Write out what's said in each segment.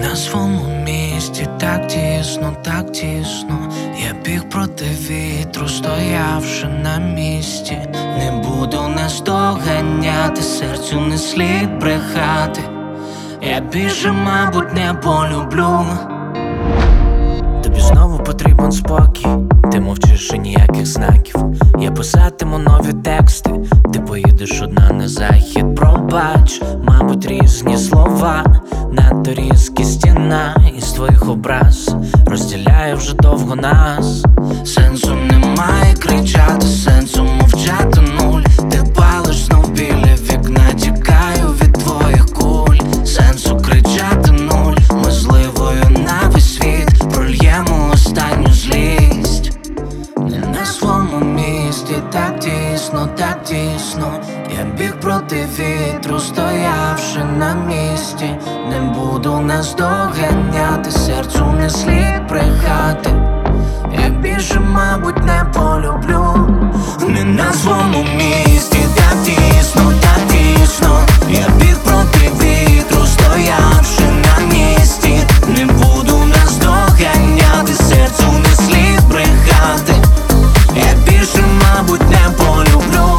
на своєму місці, так тісно, так тісно. Я біг проти вітру, стоявши на місці. Не буду наздоганяти, серцю не слід брехати. Я більше, мабуть, не полюблю. Тобі знову потрібен спокій, ти мовчиш і ніяких знаків. Я писатиму нові тексти, ти поїдеш одна на захід. Пробач, мабуть, різні слова, надто різкі стіна із твоїх образ розділяє вже довго нас. Сенсу немає кричати, сенсу мовчати нуль. Ти палиш знов біля вікна, тікаю від твоїх куль. Сенсу кричати нуль, ми зливою на весь світ прольємо останню злість. Не на своєму місці, так тісно, так тісно. Я біг проти вітру, стоявши на місці. Не буду наздоганяти, серцю не слід брехати. Я більше, мабуть, не полюблю. Не на своєму місці, так тісно, так тісно. Я біг проти вітру, стоявши на місці. Не буду наздоганяти, серцю не слід брехати. Я більше, мабуть, не полюблю.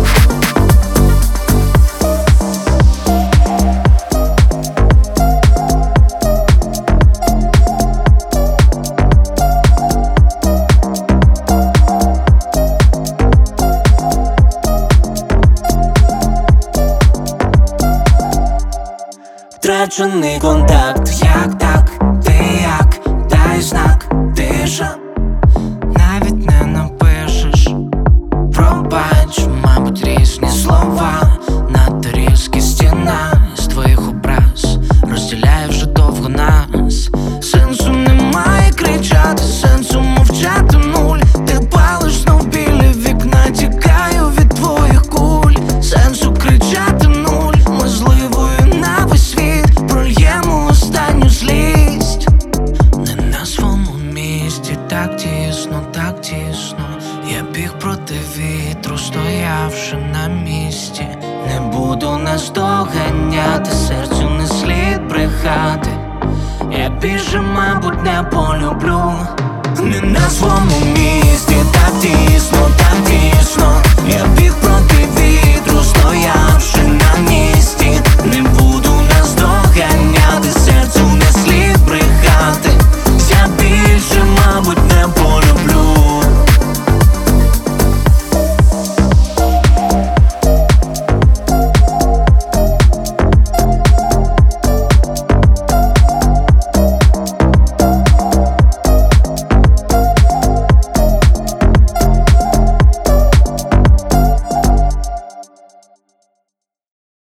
Втрачений контакт, як так, ти як, дай знак, тиша. Навіть не напишеш, пробач, мабуть, різні слова, надто різкі стіна з твоїх образ розділяє вже довго нас. Сенсу немає кричати, сенсу мовчати нуль. Ти палиш знов біля вікна, тікаю від твоїх куль. Сенсу кричати нуль, ми зливою на весь світ прольємо останню злість. Не на своєму місці, так тісно, так тісно. Я біг проти вітру, стоявши на місці. Не буду наздоганяти, серцю не слід брехати. Я більше, мабуть, не полюблю. Не на своєму місці, так тісно, так тісно.